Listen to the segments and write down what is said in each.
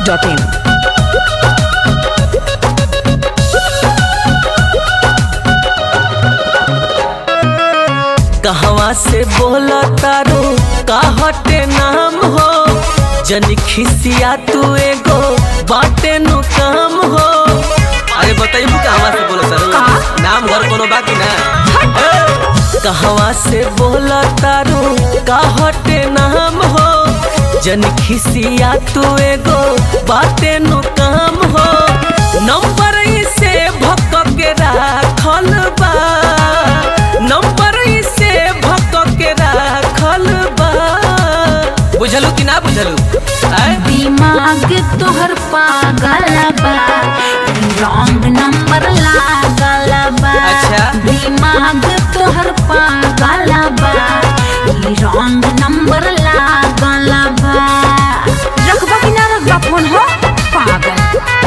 biharmasti.in। कहवा से बोला तारू का हटे नाम हो जन खिसिया तू एगो बाटे नु काम हो। अरे बताइए कहवा से बोला तारू नाम घर कोनो बाकी ना। कहवा से बोला तारू का हटे नाम हो जन खिसिया तू एगो बाटे नु काम हो। नंबर से भक के राखल बा नंबर से भक के राखल बा। बुझलू कि ना बुझलू? दिमाग तोहर पागल बा रॉन्ग नंबर लागल बा। अच्छा दिमाग तोहर पागल बा रॉन्ग नंबर लागल बा। रखबा कि ना रखबा फोन हो पागल।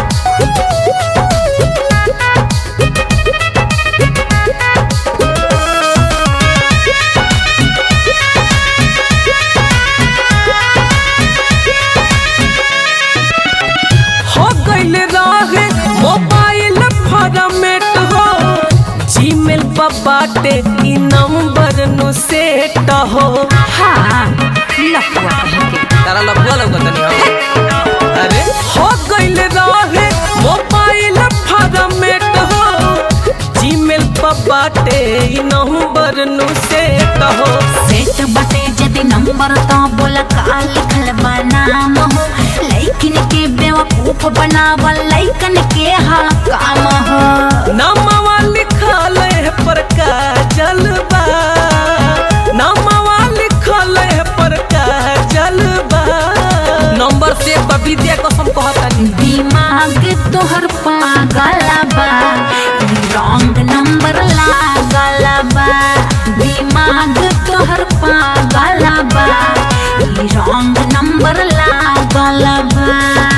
मोबाइल फॉर्मेट हो जीमेल पर बाटे ई नंबर नु सेट हो। हाँ लफुआ कहेंगे तारा लफुआ लगतनी हो। अरे हो गइल रहे मोबाइल फॉर्मेट हो जीमेल पर बाटे ई नंबर नु सेट हो। सेट बाटे जदी नंबर तो बोला का लिखल बा नाम हो। लइकन के बेवकूफ बनावल लइकन के हाँ काम हो। नामवा लिखल है पर का जलबा नामवा लिखल है पर का जलबा। नंबर से विद्या कसम कहतानी दिमाग तोहर पागल बा रॉन्ग नंबर लागल बा। दिमाग तोहर पागल बा रॉन्ग नंबर लागल बा।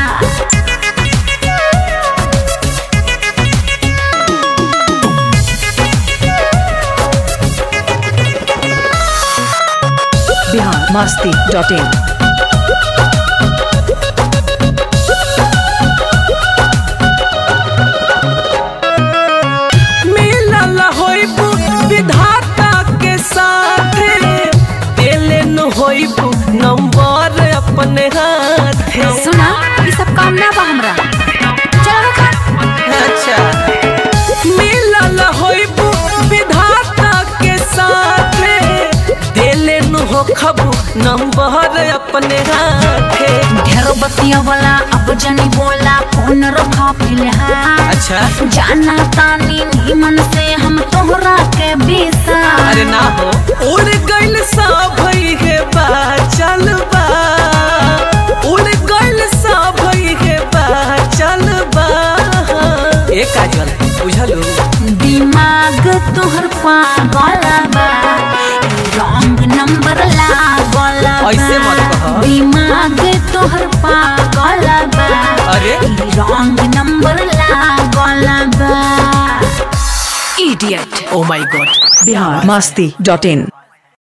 biharmasti.in। मिलल होइबू विधाता के साथे देले न होइबू नंबर अपने हाथे। सुना ये सब काम ना बा हमरा चलो रखा। अच्छा मिलल होइबू विधाता के साथे देले न हो खबू नंबर अपने हाथे। ढेर बतिया वाला अब जनी बोला फोन रखा फिलहाल। अच्छा जाना तानी नीमन से हम तोहरा के बेसा। अरे ना हो उड़ गइल सा भई है बा चलबा उड़ गइल सा भई है बा चलबा। ए काजल बुझलू? दिमाग तोहर पागल बा रॉन्ग नंबर लागल बा। ऐसे मत कह। दिमाग तोहर पागल बा अरे रॉन्ग नंबर लागल बा। Idiot. Oh my God. biharmasti.in।